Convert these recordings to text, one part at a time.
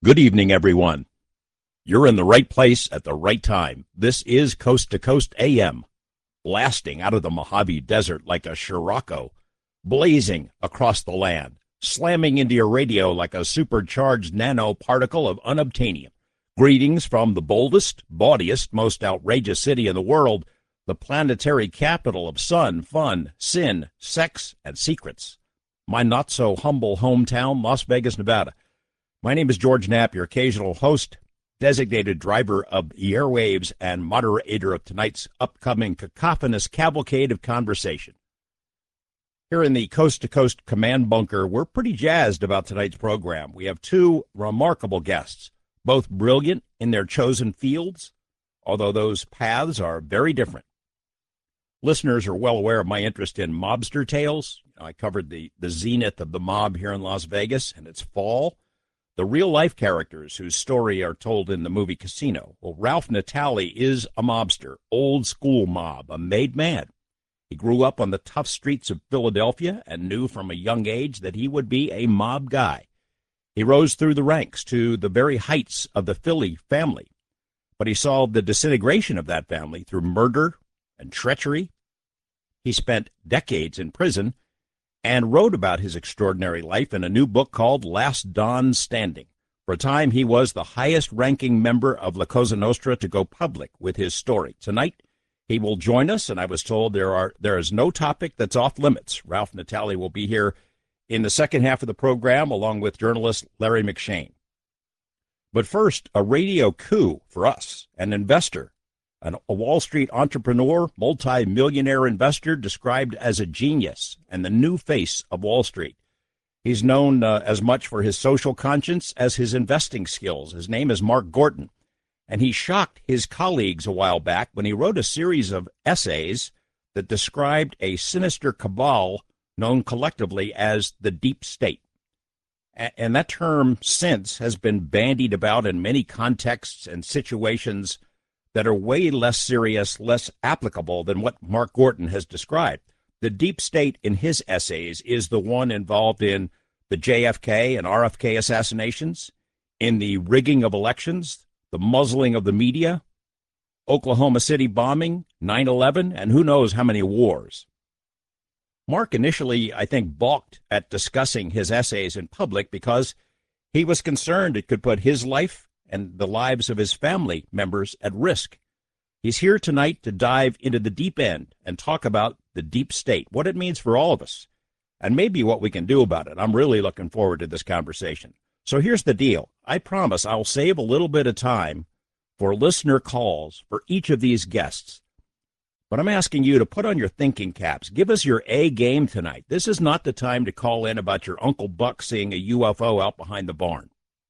Good evening, everyone. You're in the right place at the right time. This is Coast to Coast AM, blasting out of the Mojave Desert like a Scirocco, blazing across the land, slamming into your radio like a supercharged nanoparticle of unobtainium. Greetings from the boldest, bawdiest, most outrageous city in the world, the planetary capital of sun, fun, sin, sex, and secrets. My not-so-humble hometown, Las Vegas, Nevada. My name is George Knapp, your occasional host, designated driver of the airwaves, and moderator of tonight's upcoming cacophonous cavalcade of conversation. Here in the Coast to Coast Command Bunker, we're pretty jazzed about tonight's program. We have two remarkable guests, both brilliant in their chosen fields, although those paths are very different. Listeners are well aware of my interest in mobster tales. I covered the zenith of the mob here in Las Vegas and its fall. The real-life characters whose story are told in the movie Casino. Well, Ralph Natale is a mobster, old-school mob, a made man. He grew up on the tough streets of Philadelphia and knew from a young age that he would be a mob guy. He rose through the ranks to the very heights of the Philly family, but he saw the disintegration of that family through murder and treachery. He spent decades in prison and wrote about his extraordinary life in a new book called Last Don Standing. For a time, he was the highest-ranking member of La Cosa Nostra to go public with his story. Tonight, he will join us, and I was told there is no topic that's off limits. Ralph Natale will be here in the second half of the program, along with journalist Larry McShane. But first, a radio coup for us, an investor. A Wall Street entrepreneur, multi-millionaire investor described as a genius and the new face of Wall Street. He's known as much for his social conscience as his investing skills. His name is Mark Gorton, and he shocked his colleagues a while back when he wrote a series of essays that described a sinister cabal known collectively as the Deep State. And that term since has been bandied about in many contexts and situations that are way less serious, less applicable than what Mark Gorton has described. The Deep State in his essays is the one involved in the JFK and RFK assassinations, in the rigging of elections, the muzzling of the media, Oklahoma City bombing, 9/11, and who knows how many wars. Mark initially, I think, balked at discussing his essays in public because he was concerned it could put his life and the lives of his family members at risk. He's here tonight to dive into the deep end and talk about the Deep State, what it means for all of us, and maybe what we can do about it. I'm really looking forward to this conversation. So here's the deal. I promise I'll save a little bit of time for listener calls for each of these guests. But I'm asking you to put on your thinking caps. Give us your A game tonight. This is not the time to call in about your Uncle Buck seeing a UFO out behind the barn.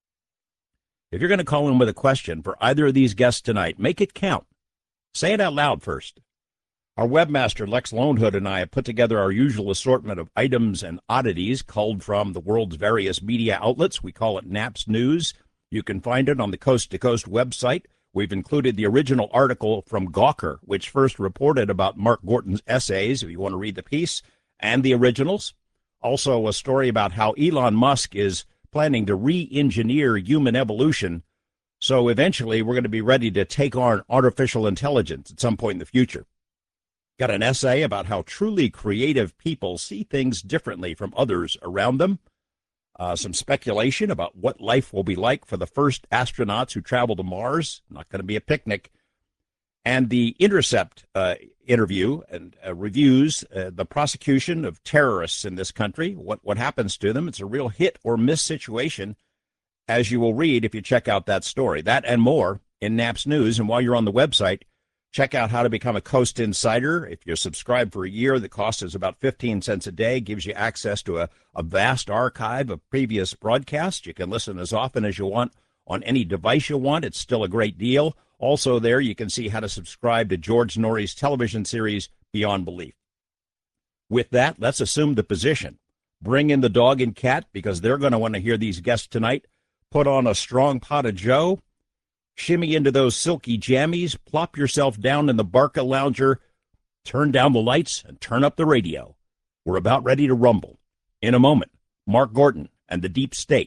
If you're going to call in with a question for either of these guests tonight, make it count. Say it out loud first. Our webmaster, Lex Lonehood, and I have put together our usual assortment of items and oddities culled from the world's various media outlets. We call it Knapp's News. You can find it on the Coast to Coast website. We've included the original article from Gawker, which first reported about Mark Gorton's essays, if you want to read the piece, and the originals. Also, a story about how Elon Musk is planning to re-engineer human evolution, so eventually we're going to be ready to take on artificial intelligence at some point in the future. Got an essay about how truly creative people see things differently from others around them. Some speculation about what life will be like for the first astronauts who travel to Mars. Not going to be a picnic. And the Intercept interview and reviews the prosecution of terrorists in this country, what happens to them. It's a real hit or miss situation, as you will read if you check out that story. That and more in Knapp's News. And while you're on the website, check out how to become a Coast Insider. If you're subscribed for a year, the cost is about 15 cents a day. Gives you access to a vast archive of previous broadcasts. You can listen as often as you want on any device you want. It's still a great deal. Also there, you can see how to subscribe to George Norrie's television series, Beyond Belief. With that, let's assume the position. Bring in the dog and cat, because they're going to want to hear these guests tonight. Put on a strong pot of Joe. Shimmy into those silky jammies. Plop yourself down in the Barca Lounger. Turn down the lights and turn up the radio. We're about ready to rumble. In a moment, Mark Gorton and the Deep State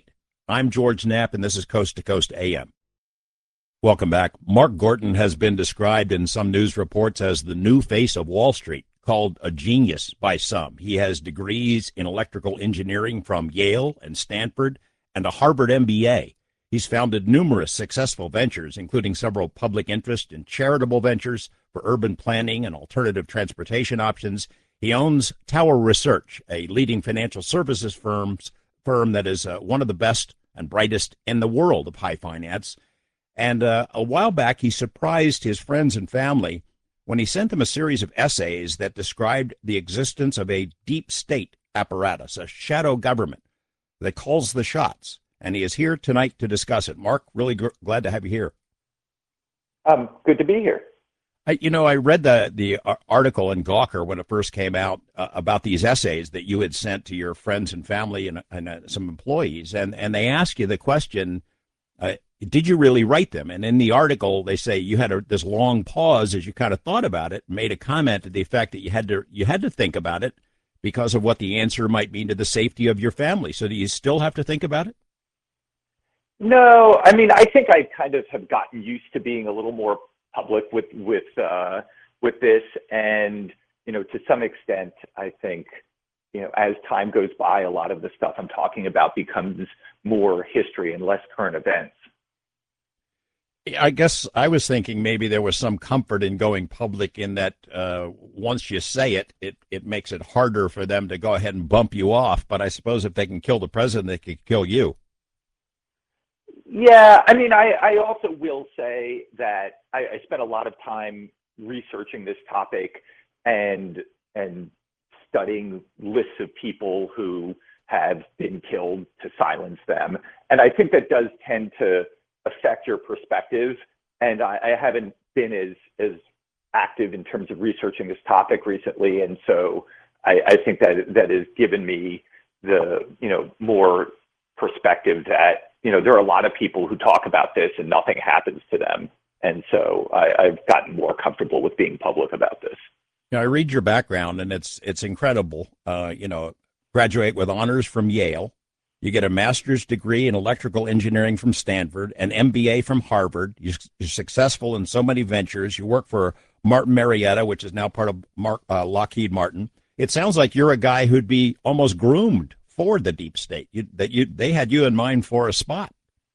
I'm George Knapp, and this is Coast to Coast AM. Welcome back. Mark Gorton has been described in some news reports as the new face of Wall Street, called a genius by some. He has degrees in electrical engineering from Yale and Stanford and a Harvard MBA. He's founded numerous successful ventures, including several public interest and charitable ventures for urban planning and alternative transportation options. He owns Tower Research, a leading financial services firm that is one of the best and brightest in the world of high finance. And a while back, he surprised his friends and family when he sent them a series of essays that described the existence of a deep state apparatus, a shadow government that calls the shots. And he is here tonight to discuss it. Mark, really glad to have you here. Good to be here. I read the article in Gawker when it first came out about these essays that you had sent to your friends and family and some employees, and they ask you the question, did you really write them? And in the article, they say you had this long pause as you kind of thought about it, made a comment to the effect that you had to think about it because of what the answer might mean to the safety of your family. So do you still have to think about it? No, I mean, I think I kind of have gotten used to being a little more public with this, and to some extent, I think as time goes by, a lot of the stuff I'm talking about becomes more history and less current events. I guess I was thinking maybe there was some comfort in going public in that once you say it makes it harder for them to go ahead and bump you off. But I suppose if they can kill the president, they can kill you. Yeah, I mean, I also will say that I spent a lot of time researching this topic and studying lists of people who have been killed to silence them. And I think that does tend to affect your perspective. And I haven't been as active in terms of researching this topic recently. And so I think that has given me the, more perspective that, there are a lot of people who talk about this and nothing happens to them. And so I've gotten more comfortable with being public about this. I read your background and it's incredible. Graduate with honors from Yale. You get a master's degree in electrical engineering from Stanford, an MBA from Harvard. You're successful in so many ventures. You work for Martin Marietta, which is now part of Lockheed Martin. It sounds like you're a guy who'd be almost groomed for the deep state. They had you in mind for a spot.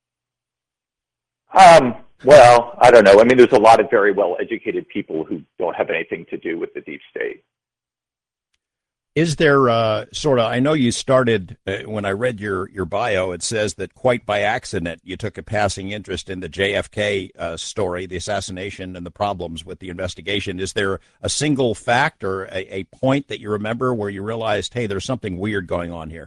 Well, I don't know. I mean, there's a lot of very well-educated people who don't have anything to do with the deep state. Is there I know you started, when I read your bio, it says that quite by accident you took a passing interest in the JFK story, the assassination and the problems with the investigation. Is there a single fact or a point that you remember where you realized, hey, there's something weird going on here?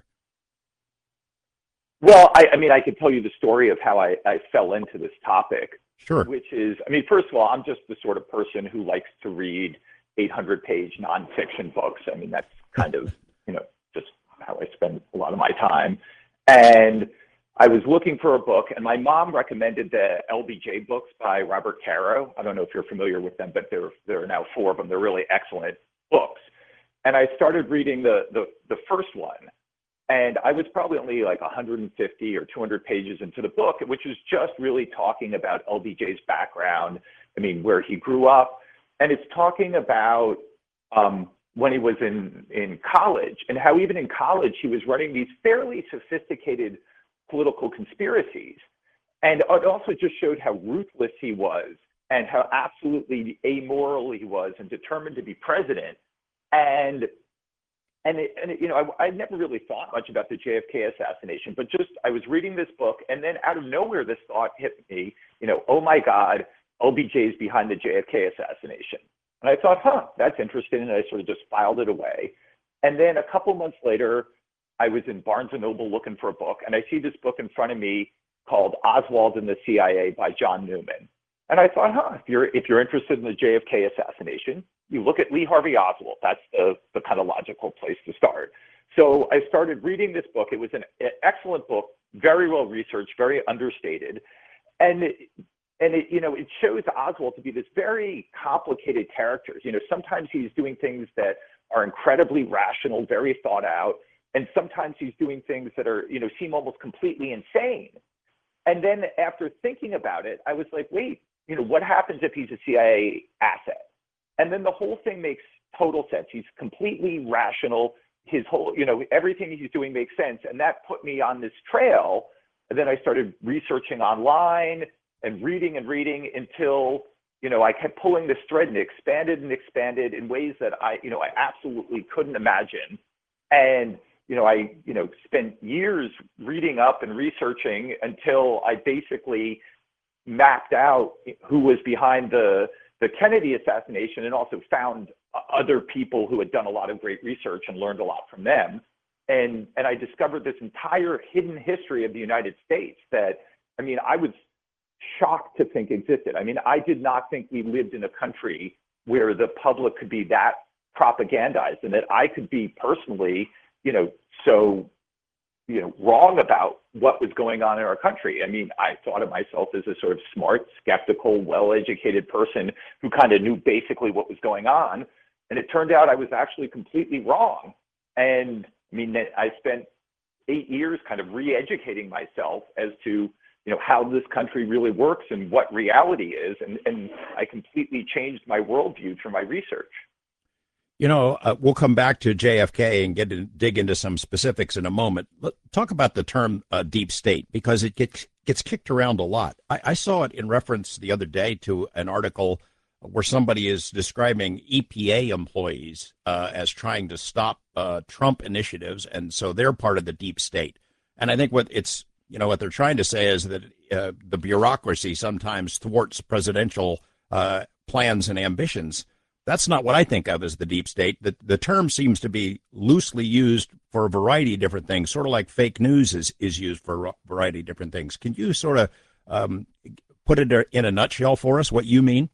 Well, I mean, I could tell you the story of how I fell into this topic. Sure. Which is, I mean, first of all, I'm just the sort of person who likes to read 800-page nonfiction books. I mean, that's kind of, just how I spend a lot of my time. And I was looking for a book, and my mom recommended the LBJ books by Robert Caro. I don't know if you're familiar with them, but there are now 4 of them. They're really excellent books. And I started reading the first one, and I was probably only like 150 or 200 pages into the book, which was just really talking about LBJ's background. I mean, where he grew up. And it's talking about when he was in college, and how even in college he was running these fairly sophisticated political conspiracies. And it also just showed how ruthless he was and how absolutely amoral he was and determined to be president. And I never really thought much about the JFK assassination, but just I was reading this book, and then out of nowhere this thought hit me, oh my God, LBJ's behind the JFK assassination. And I thought, that's interesting, and I sort of just filed it away. And then a couple months later, I was in Barnes & Noble looking for a book, and I see this book in front of me called Oswald and the CIA by John Newman. And I thought, if you're interested in the JFK assassination, you look at Lee Harvey Oswald. That's the kind of logical place to start. So I started reading this book. It was an excellent book, very well researched, very understated. And it shows Oswald to be this very complicated character. Sometimes he's doing things that are incredibly rational, very thought out, And sometimes he's doing things that are, seem almost completely insane. And then after thinking about it, I was like, wait, what happens if he's a CIA asset? And then the whole thing makes total sense. He's completely rational. His whole, everything he's doing makes sense. And that put me on this trail. And then I started researching online and reading until, I kept pulling this thread and expanded in ways that I absolutely couldn't imagine. And, I spent years reading up and researching until I basically mapped out who was behind the Kennedy assassination, and also found other people who had done a lot of great research and learned a lot from them. And I discovered this entire hidden history of the United States that, I was shocked to think existed. I did not think we lived in a country where the public could be that propagandized, and that I could be personally, so, wrong about what was going on in our country. I thought of myself as a sort of smart, skeptical, well-educated person who kind of knew basically what was going on. And it turned out I was actually completely wrong. And I spent 8 years kind of re-educating myself as to, how this country really works and what reality is. And I completely changed my worldview through my research. We'll come back to JFK and dig into some specifics in a moment. Talk about the term deep state, because it gets kicked around a lot. I saw it in reference the other day to an article where somebody is describing EPA employees as trying to stop Trump initiatives, and so they're part of the deep state. And I think what they're trying to say is that the bureaucracy sometimes thwarts presidential plans and ambitions. That's not what I think of as the deep state. The term seems to be loosely used for a variety of different things, sort of like fake news is used for a variety of different things. Can you sort of put it in a nutshell for us, what you mean?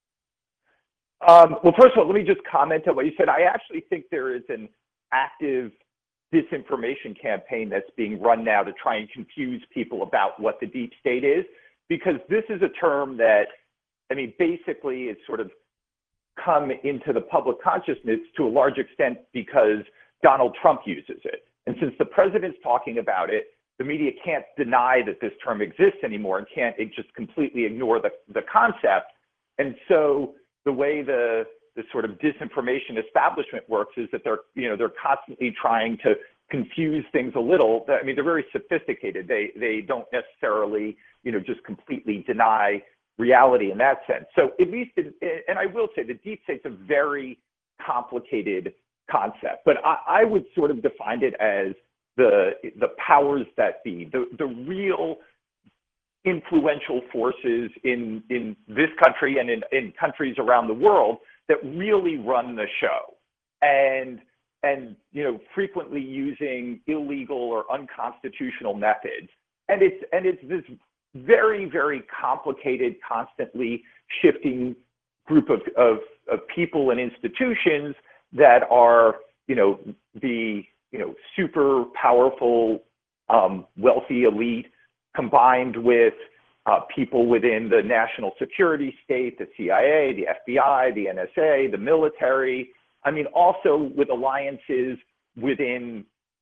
Well, first of all, let me just comment on what you said. I actually think there is an active disinformation campaign that's being run now to try and confuse people about what the deep state is, because this is a term that, basically it's sort of come into the public consciousness to a large extent because Donald Trump uses it. And since the president's talking about it, the media can't deny that this term exists anymore and can't just completely ignore the concept. And so the way the sort of disinformation establishment works is that they're constantly trying to confuse things a little. They're very sophisticated. They don't necessarily, just completely deny reality in that sense. So at least, and I will say the deep state's a very complicated concept, but I would sort of define it as the powers that be, the real influential forces in this country and in countries around the world that really run the show, and frequently using illegal or unconstitutional methods. And it's this very, very complicated, constantly shifting group of people and institutions that are, the, super powerful, wealthy elite, combined with people within the national security state, the CIA, the FBI, the NSA, the military. Also with alliances within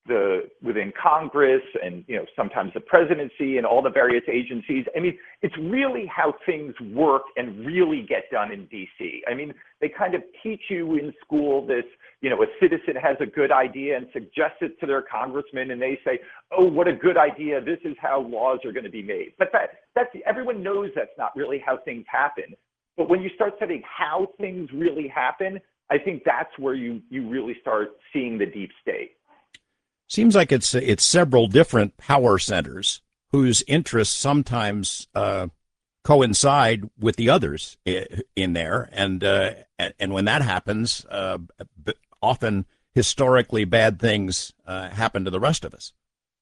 Congress and, sometimes the presidency and all the various agencies. It's really how things work and really get done in DC. They kind of teach you in school this, a citizen has a good idea and suggests it to their congressman, and they say, oh, what a good idea. This is how laws are going to be made. But that's everyone knows that's not really how things happen. But when you start studying how things really happen, I think that's where you really start seeing the deep state. Seems like it's several different power centers whose interests sometimes coincide with the others in there, and when that happens, often historically bad things happen to the rest of us.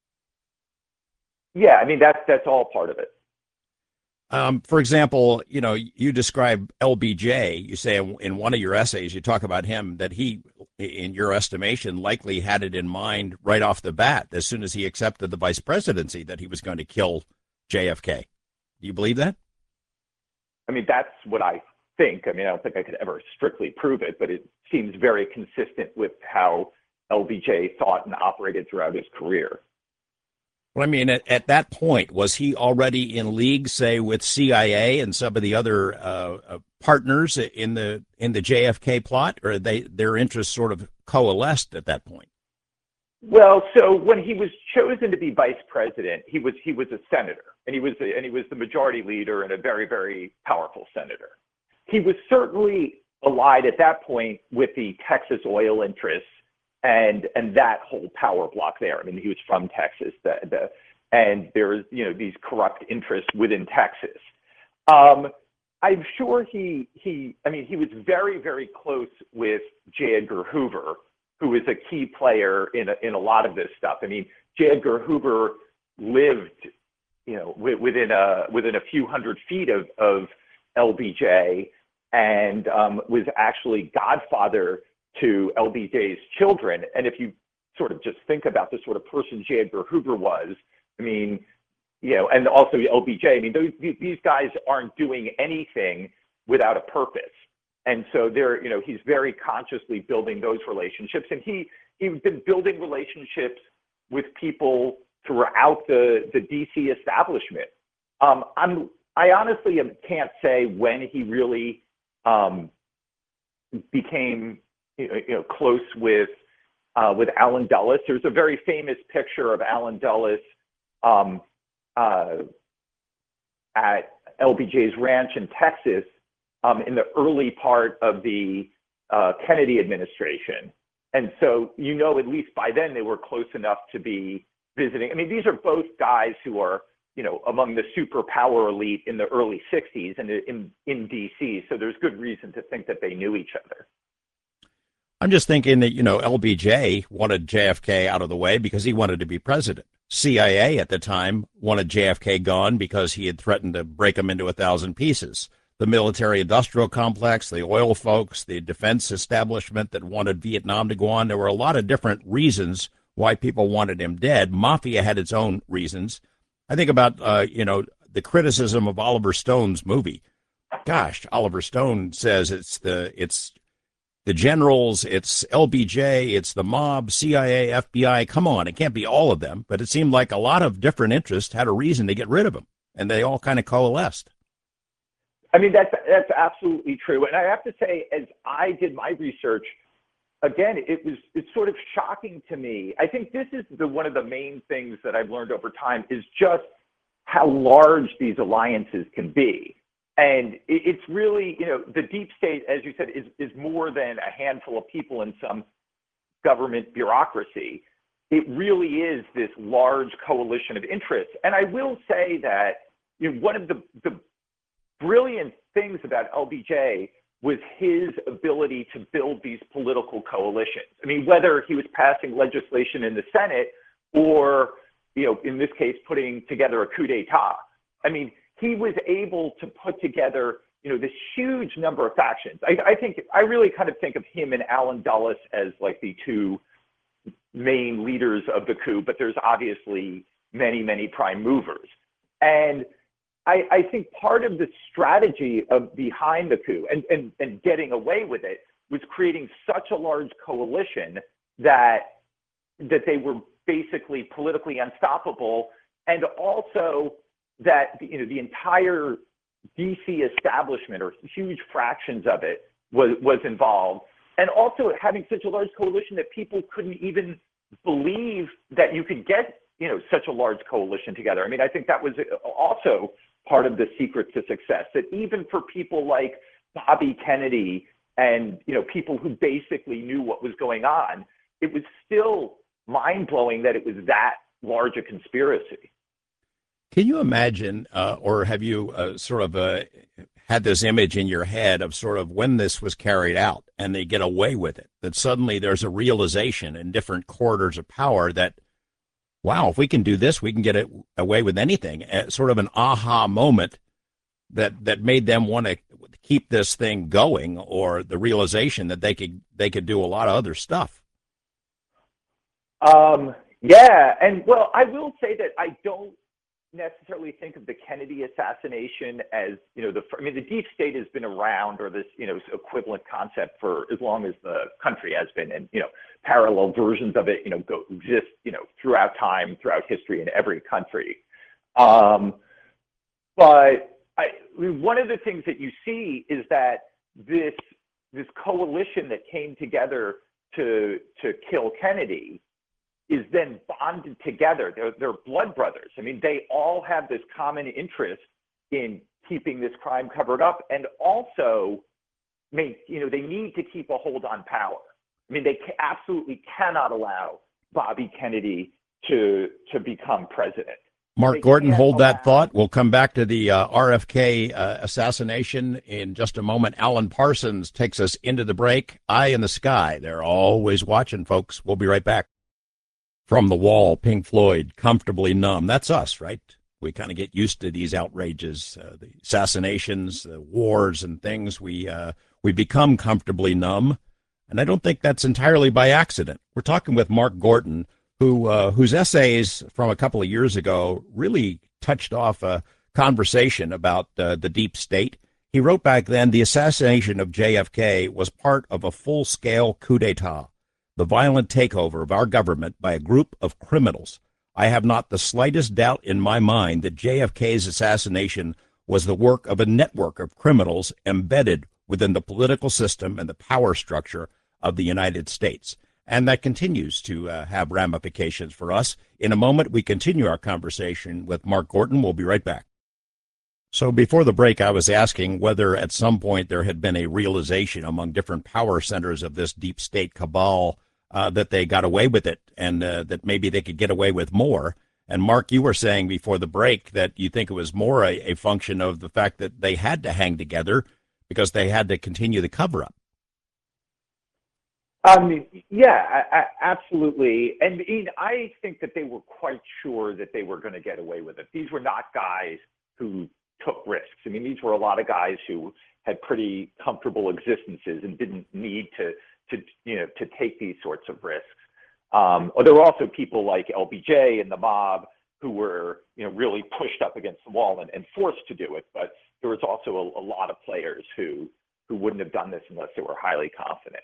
Yeah, that's all part of it. For example, you describe LBJ. You say in one of your essays, you talk about him, that he, in your estimation, likely had it in mind right off the bat, as soon as he accepted the vice presidency, that he was going to kill JFK. Do you believe that? That's what I think. I don't think I could ever strictly prove it, but it seems very consistent with how LBJ thought and operated throughout his career. Well, I mean, at that point, was he already in league, say, with CIA and some of the other partners in the JFK plot, or their interests sort of coalesced at that point? Well, so when he was chosen to be vice president, he was a senator, and he was the majority leader and a very, very powerful senator. He was certainly allied at that point with the Texas oil interests and that whole power block there. I mean, he was from Texas, and there's these corrupt interests within Texas. I'm sure he was very, very close with J. Edgar Hoover, who was a key player in a lot of this stuff. I mean, J. Edgar Hoover lived, within a few hundred feet of LBJ, and was actually godfather to LBJ's children. And if you sort of just think about the sort of person J. Edgar Hoover was, I mean, and also LBJ, I mean, these guys aren't doing anything without a purpose. And so he's very consciously building those relationships. And he's been building relationships with people throughout the DC establishment. I honestly can't say when he really became close with Allen Dulles. There's a very famous picture of Allen Dulles at LBJ's ranch in Texas in the early part of the Kennedy administration. And so, at least by then they were close enough to be visiting. I mean, these are both guys who are, among the superpower elite in the early 60s and in DC. So there's good reason to think that they knew each other. I'm just thinking that, LBJ wanted JFK out of the way because he wanted to be president. CIA at the time wanted JFK gone because he had threatened to break him into 1,000 pieces. The military-industrial complex, the oil folks, the defense establishment that wanted Vietnam to go on. There were a lot of different reasons why people wanted him dead. Mafia had its own reasons. I think about, the criticism of Oliver Stone's movie. Gosh, Oliver Stone says it's the generals, it's LBJ, it's the mob, CIA, FBI. Come on, it can't be all of them. But it seemed like a lot of different interests had a reason to get rid of him, and they all kind of coalesced. I mean, that's absolutely true. And I have to say, as I did my research, again, it's sort of shocking to me. I think this is one of the main things that I've learned over time is just how large these alliances can be. And it's really, the deep state, as you said, is more than a handful of people in some government bureaucracy. It really is this large coalition of interests. And I will say that one of the brilliant things about LBJ was his ability to build these political coalitions. I mean, whether he was passing legislation in the Senate or, in this case, putting together a coup d'etat. I mean, he was able to put together, this huge number of factions. I really kind of think of him and Allen Dulles as like the two main leaders of the coup, but there's obviously many, many prime movers. And I think part of the strategy behind the coup and getting away with it was creating such a large coalition that they were basically politically unstoppable, and also that the entire DC establishment, or huge fractions of it, was involved, and also having such a large coalition that people couldn't even believe that you could get such a large coalition together. I mean, I think that was also part of the secret to success, that even for people like Bobby Kennedy and people who basically knew what was going on, it was still mind-blowing that it was that large a conspiracy. Can you imagine, or have you had this image in your head of sort of when this was carried out and they get away with it, that suddenly there's a realization in different corridors of power that, wow, if we can do this, we can get it away with anything. Sort of an aha moment that made them want to keep this thing going, or the realization that they could do a lot of other stuff. Yeah, and well, I will say that I don't necessarily think of the Kennedy assassination as, the deep state has been around, or this, equivalent concept, for as long as the country has been, and, parallel versions of it, exist, throughout time, throughout history in every country. But one of the things that you see is that this coalition that came together to kill Kennedy is then bonded together. They're blood brothers. I mean, they all have this common interest in keeping this crime covered up, and also they need to keep a hold on power. I mean, they absolutely cannot allow Bobby Kennedy to become president. Mark Gordon, hold that thought. We'll come back to the RFK assassination in just a moment. Alan Parsons takes us into the break. Eye in the Sky. They're always watching, folks. We'll be right back. From the Wall, Pink Floyd, Comfortably Numb. That's us, right? We kind of get used to these outrages, the assassinations, the wars and things. We become comfortably numb. And I don't think that's entirely by accident. We're talking with Mark Gordon, whose essays from a couple of years ago really touched off a conversation about the deep state. He wrote back then, the assassination of JFK was part of a full-scale coup d'etat, the violent takeover of our government by a group of criminals. I have not the slightest doubt in my mind that JFK's assassination was the work of a network of criminals embedded within the political system and the power structure of the United States. And that continues to have ramifications for us. In a moment, we continue our conversation with Mark Gordon. We'll be right back. So before the break, I was asking whether at some point there had been a realization among different power centers of this deep state cabal that they got away with it, and that maybe they could get away with more. And Mark, you were saying before the break that you think it was more a function of the fact that they had to hang together because they had to continue the cover-up. Yeah, absolutely. And I think that they were quite sure that they were going to get away with it. These were not guys who took risks. I mean, these were a lot of guys who had pretty comfortable existences and didn't need to take these sorts of risks. Or there were also people like LBJ and the mob who were, really pushed up against the wall and forced to do it. But there was also a lot of players who wouldn't have done this unless they were highly confident.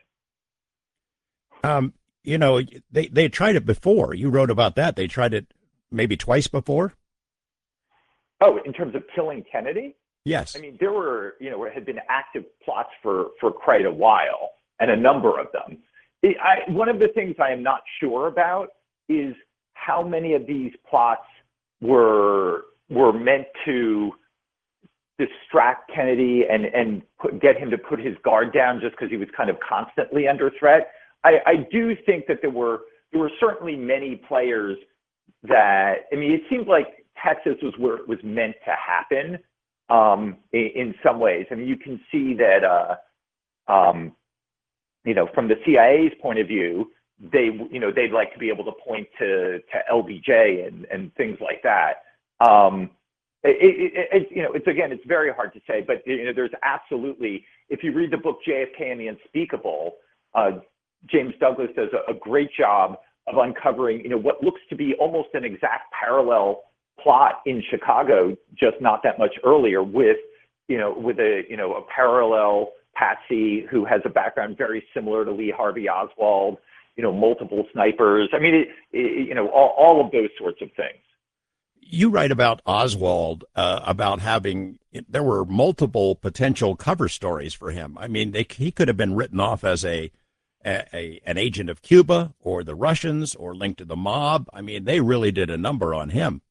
They tried it before. You wrote about that. They tried it maybe twice before. Oh, in terms of killing Kennedy? Yes. I mean, there were, had been active plots for quite a while, and a number of them. One of the things I am not sure about is how many of these plots were meant to distract Kennedy and get him to put his guard down just because he was kind of constantly under threat. I do think that there were certainly many players that, it seemed like Texas was where it was meant to happen in some ways. I mean, you can see that, from the CIA's point of view, they'd like to be able to point to LBJ and things like that. It's very hard to say, but there's absolutely, if you read the book JFK and the Unspeakable, James Douglas does a great job of uncovering, what looks to be almost an exact parallel plot in Chicago, just not that much earlier, with a parallel patsy who has a background very similar to Lee Harvey Oswald, multiple snipers. I mean, all of those sorts of things. You write about Oswald, about there were multiple potential cover stories for him. I mean, he could have been written off as an agent of Cuba or the Russians or linked to the mob. I mean, they really did a number on him.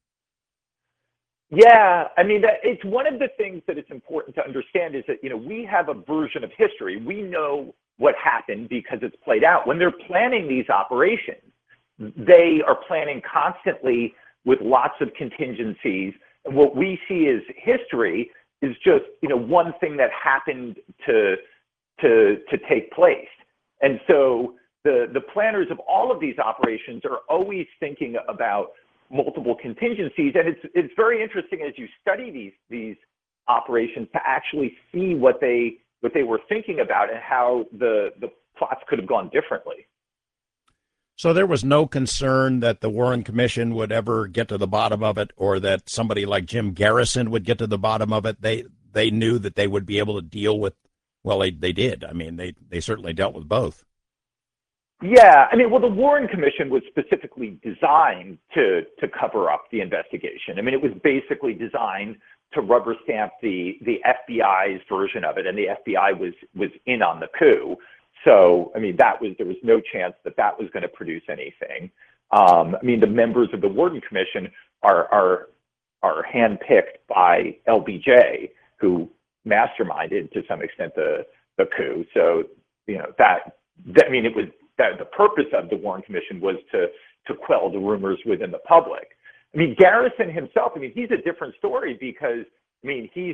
Yeah, I mean, it's one of the things that it's important to understand is that, we have a version of history. We know what happened because it's played out. When they're planning these operations, they are planning constantly with lots of contingencies. And what we see as history is just, one thing that happened to take place. And so the planners of all of these operations are always thinking about multiple contingencies. And it's very interesting as you study these operations to actually see what they were thinking about and how the plots could have gone differently. So there was no concern that the Warren Commission would ever get to the bottom of it, or that somebody like Jim Garrison would get to the bottom of it. They knew that they would be able to deal with. Well, they did. I mean, they certainly dealt with both. Yeah, I mean, well, the Warren Commission was specifically designed to cover up the investigation. I mean, it was basically designed to rubber stamp the FBI's version of it, and the FBI was in on the coup. So, I mean, there was no chance that was going to produce anything. I mean, the members of the Warren Commission are handpicked by LBJ, who masterminded to some extent the coup. So, you know, I mean, it was that the purpose of the Warren Commission was to quell the rumors within the public. I mean, Garrison himself, I mean, he's a different story because, I mean, he's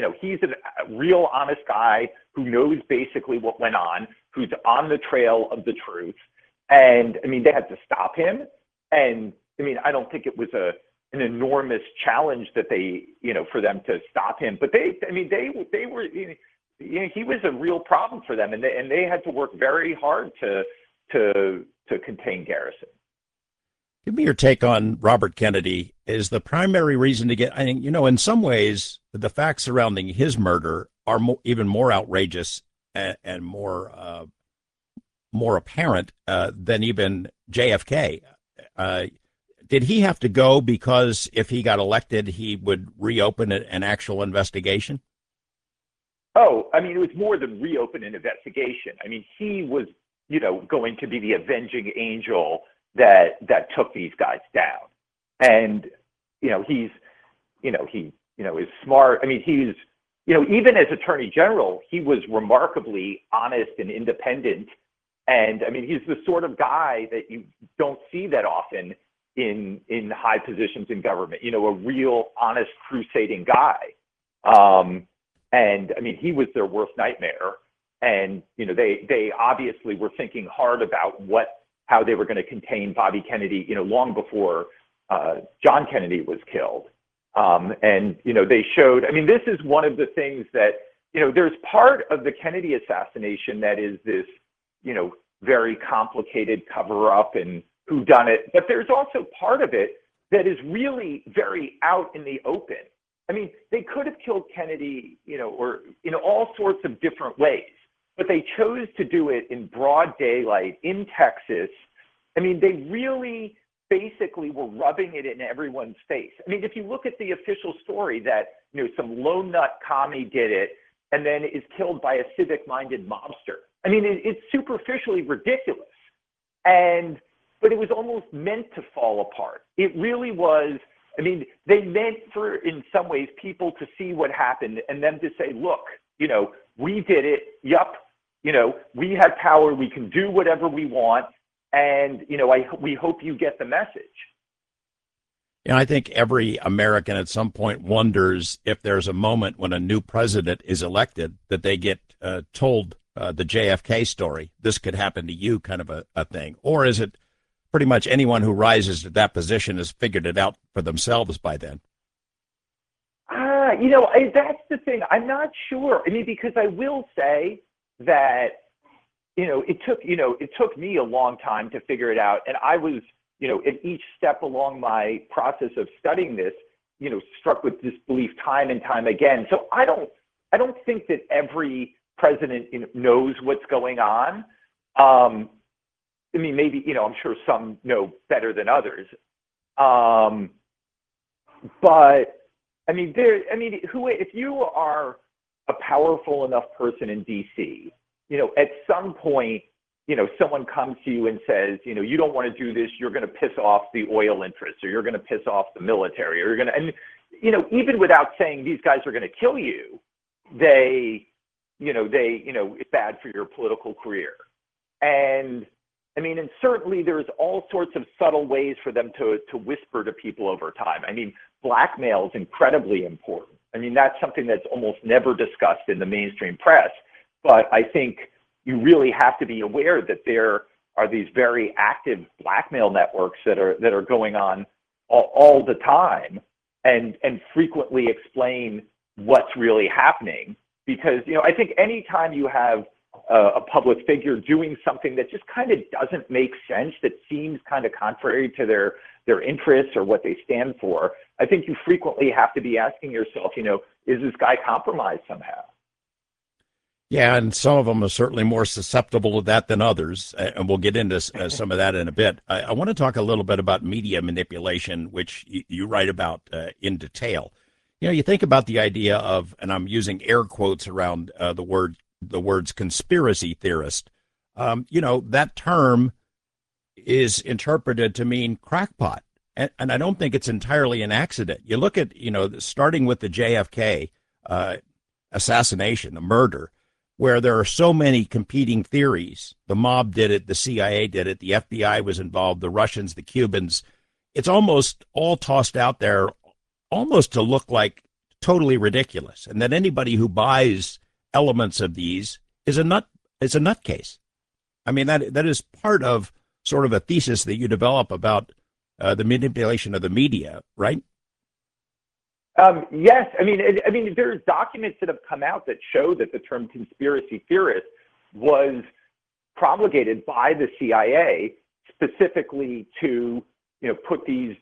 a real honest guy who knows basically what went on, who's on the trail of the truth. And I mean, they had to stop him. And I mean, I don't think it was an enormous challenge that for them to stop him, but they were, he was a real problem for them, and they had to work very hard to contain Garrison. Give me your take on Robert Kennedy. Is the primary reason to get, I think, in some ways, the facts surrounding his murder are even more outrageous and more apparent than even JFK. Did he have to go because if he got elected, he would reopen an actual investigation? Oh, I mean, it was more than reopen an investigation. I mean, he was, going to be the avenging angel that took these guys down. And, he's, he is smart. I mean, he's, even as Attorney General, he was remarkably honest and independent. And I mean, he's the sort of guy that you don't see that often in high positions in government, a real honest crusading guy. And I mean, he was their worst nightmare. And, they obviously were thinking hard about how they were going to contain Bobby Kennedy, long before John Kennedy was killed. And, they showed, I mean, this is one of the things that, there's part of the Kennedy assassination that is this, very complicated cover up and whodunit, but there's also part of it that is really very out in the open. I mean, they could have killed Kennedy, or in all sorts of different ways, but they chose to do it in broad daylight in Texas. I mean, they really basically were rubbing it in everyone's face. I mean, if you look at the official story that, some lone nut commie did it and then is killed by a civic-minded mobster. I mean, it's superficially ridiculous. But it was almost meant to fall apart. It really was. I mean, they meant for, in some ways, people to see what happened and then to say, look, we did it. Yup. We had power. We can do whatever we want. And, we hope you get the message. Yeah, I think every American at some point wonders if there's a moment when a new president is elected that they get told the JFK story. This could happen to you kind of a thing. Or is it pretty much anyone who rises to that position has figured it out for themselves by then? That's the thing. I'm not sure. I mean, because I will say that, it took me a long time to figure it out. And I was, at each step along my process of studying this, struck with disbelief time and time again. So I don't think that every president knows what's going on. I mean, maybe, I'm sure some know better than others. But I mean, if you are a powerful enough person in DC, at some point, someone comes to you and says, you don't want to do this. You're going to piss off the oil interests, or you're going to piss off the military, or even without saying these guys are going to kill you, it's bad for your political career. And I mean, and certainly there's all sorts of subtle ways for them to whisper to people over time. I mean, blackmail is incredibly important. I mean, that's something that's almost never discussed in the mainstream press. But I think you really have to be aware that there are these very active blackmail networks that are going on all the time and frequently explain what's really happening. Because, I think anytime you have a public figure doing something that just kind of doesn't make sense, that seems kind of contrary to their interests or what they stand for, I think you frequently have to be asking yourself, is this guy compromised somehow? Yeah, and some of them are certainly more susceptible to that than others, and we'll get into some of that in a bit. I want to talk a little bit about media manipulation, which you write about in detail. You think about the idea of, and I'm using air quotes around the words conspiracy theorist. That term is interpreted to mean crackpot, and I don't think it's entirely an accident. You look at, starting with the JFK assassination, the murder, where there are so many competing theories. The mob did it, the CIA did it, the FBI was involved, the Russians, the Cubans. It's almost all tossed out there, almost to look like totally ridiculous, and that anybody who buys elements of these is a nutcase. I mean, that is part of sort of a thesis that you develop about the manipulation of the media, right? Yes, I mean, there's documents that have come out that show that the term conspiracy theorist was promulgated by the CIA specifically to, put these,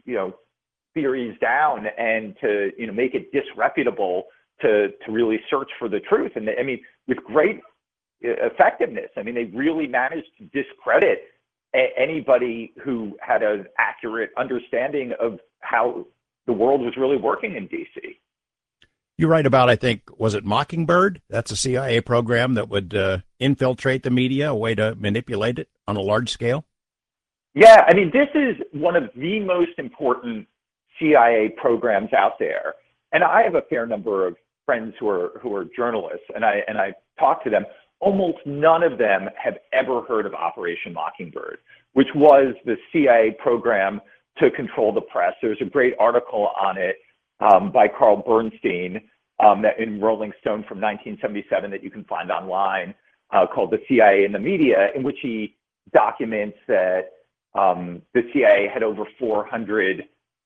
theories down and to, make it disreputable to really search for the truth. And I mean, with great effectiveness. I mean, they really managed to discredit anybody who had an accurate understanding of how the world was really working in D.C. You write about, I think, was it Mockingbird? That's a CIA program that would infiltrate the media, a way to manipulate it on a large scale. Yeah, I mean, this is one of the most important CIA programs out there. And I have a fair number of friends who are journalists, and I talk to them. Almost none of them have ever heard of Operation Mockingbird, which was the CIA program to control the press. There's a great article on it by Carl Bernstein in Rolling Stone from 1977 that you can find online called The CIA and the Media, in which he documents that the CIA had over 400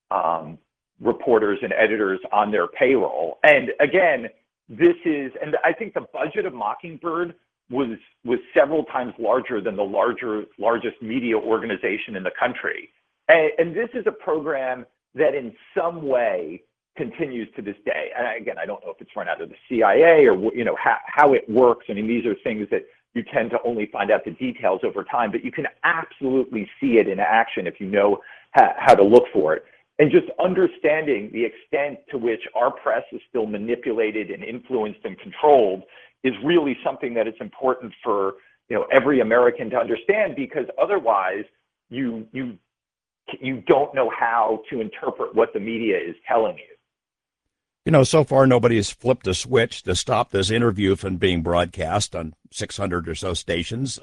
reporters and editors on their payroll. And again, and I think the budget of Mockingbird was several times larger than the largest media organization in the country. And this is a program that in some way continues to this day. And again, I don't know if it's run out of the CIA or, how it works. I mean, these are things that you tend to only find out the details over time, but you can absolutely see it in action if you know how to look for it. And just understanding the extent to which our press is still manipulated and influenced and controlled is really something that is important for every American to understand, because otherwise you don't know how to interpret what the media is telling you. So far nobody has flipped a switch to stop this interview from being broadcast on 600 or so stations.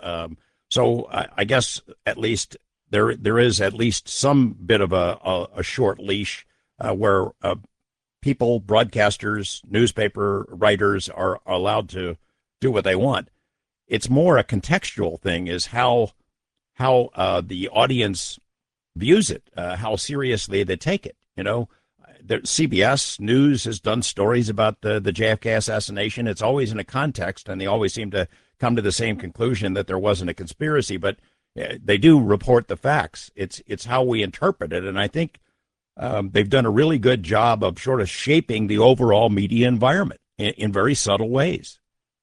So I guess at least there is at least some bit of a short leash where people, broadcasters, newspaper writers are allowed to do what they want. It's more a contextual thing, is how the audience views it, how seriously they take it. CBS News has done stories about the JFK assassination. It's always in a context, and they always seem to come to the same conclusion that there wasn't a conspiracy, but they do report the facts. It's how we interpret it, and I think they've done a really good job of sort of shaping the overall media environment in very subtle ways.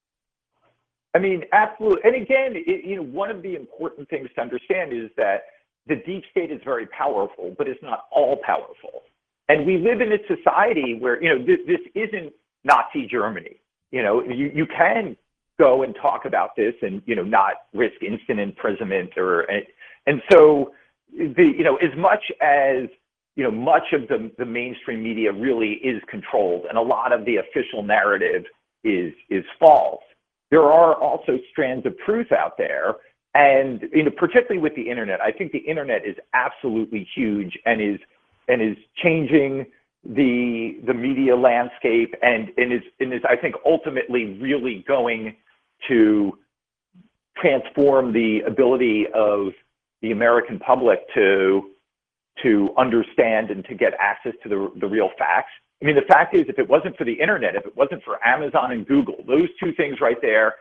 I mean, absolutely. And again, one of the important things to understand is that the deep state is very powerful, but it's not all powerful. And we live in a society where, this isn't Nazi Germany. You can go and talk about this and, not risk instant imprisonment and so as much as, much of the mainstream media really is controlled and a lot of the official narrative is false, there are also strands of truth out there. And, particularly with the internet, I think the internet is absolutely huge and is changing the media landscape and is I think ultimately really going to transform the ability of the American public to understand and to get access to the real facts. I mean, the fact is, if it wasn't for the internet, if it wasn't for Amazon and Google, those two things right there,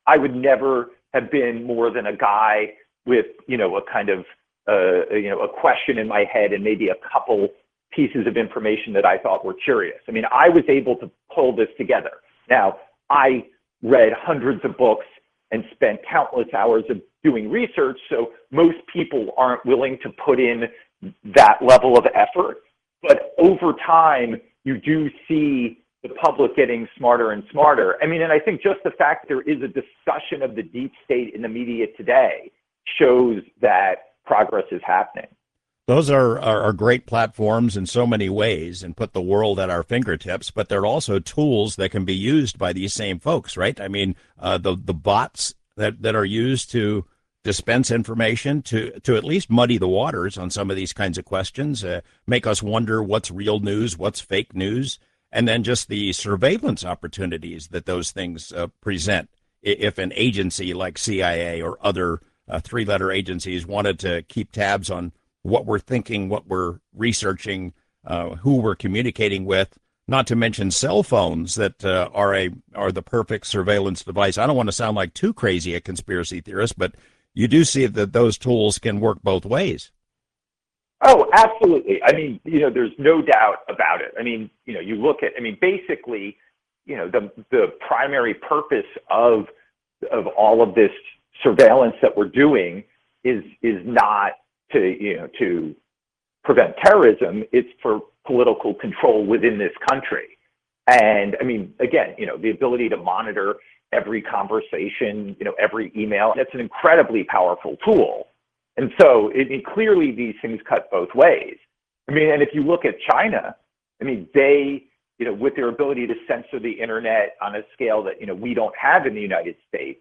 I would never have been more than a guy with, a kind of, a question in my head and maybe a couple pieces of information that I thought were curious. I mean, I was able to pull this together. Now, I read hundreds of books and spent countless hours of doing research, so most people aren't willing to put in that level of effort. But over time, you do see the public getting smarter and smarter. I mean, and I think just the fact there is a discussion of the deep state in the media today shows that progress is happening. Those are great platforms in so many ways and put the world at our fingertips, but they're also tools that can be used by these same folks, right? I mean, the bots that are used to dispense information to at least muddy the waters on some of these kinds of questions, make us wonder what's real news, what's fake news, and then just the surveillance opportunities that those things present. If an agency like CIA or other three-letter agencies wanted to keep tabs on what we're thinking, what we're researching, who we're communicating with, not to mention cell phones that are the perfect surveillance device. I don't want to sound like too crazy a conspiracy theorist, but you do see that those tools can work both ways. Oh, absolutely. I mean, there's no doubt about it. I mean, you look at, basically, the primary purpose of all of this surveillance that we're doing is not to prevent terrorism. It's for political control within this country. And I mean, again, the ability to monitor every conversation, every email, that's an incredibly powerful tool. And so clearly these things cut both ways. I mean, and if you look at China, I mean, they, with their ability to censor the internet on a scale that, we don't have in the United States,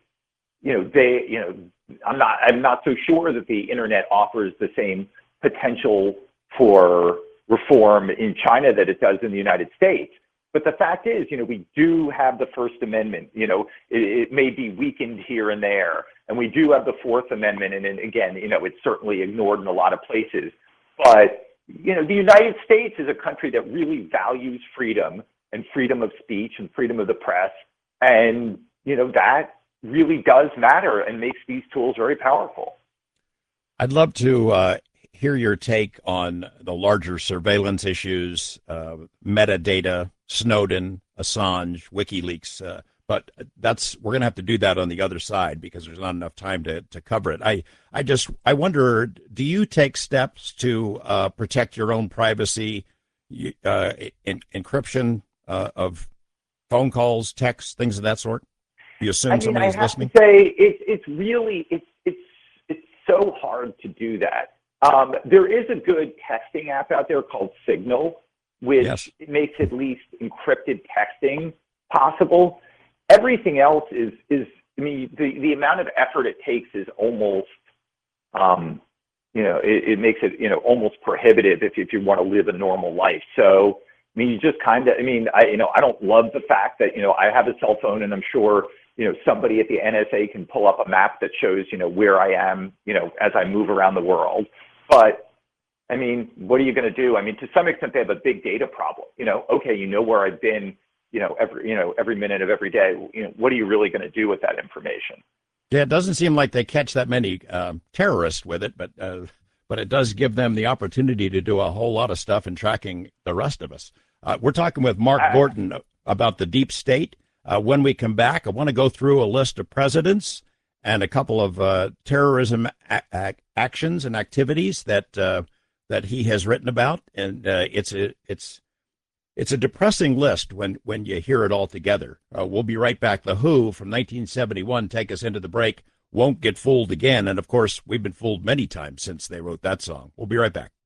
I'm not so sure that the internet offers the same potential for reform in China that it does in the United States. But the fact is, we do have the First Amendment. It may be weakened here and there, and we do have the Fourth Amendment. And again, it's certainly ignored in a lot of places. But the United States is a country that really values freedom and freedom of speech and freedom of the press, and that really does matter and makes these tools very powerful. I'd love to hear your take on the larger surveillance issues, metadata, Snowden, Assange, WikiLeaks, but we're going to have to do that on the other side because there's not enough time to cover it. I wonder, do you take steps to protect your own privacy, encryption of phone calls, texts, things of that sort? You assume somebody's listening? I have to say, it's really so hard to do that. There is a good texting app out there called Signal, which makes at least encrypted texting possible. Everything else is the amount of effort it takes is almost, it makes it, almost prohibitive if you want to live a normal life. So, you just kind of, I don't love the fact that, I have a cell phone and I'm sure, somebody at the NSA can pull up a map that shows, where I am, as I move around the world. But what are you going to do? To some extent, they have a big data problem. Okay, where I've been, every minute of every day. What are you really going to do with that information? Yeah, it doesn't seem like they catch that many terrorists with it, but it does give them the opportunity to do a whole lot of stuff in tracking the rest of us. We're talking with Mark Gordon about the deep state. When we come back, I want to go through a list of presidents and a couple of terrorism actions and activities that he has written about, and it's a depressing list when you hear it all together. We'll be right back. The Who from 1971 take us into the break. Won't Get Fooled Again, and of course we've been fooled many times since they wrote that song. We'll be right back.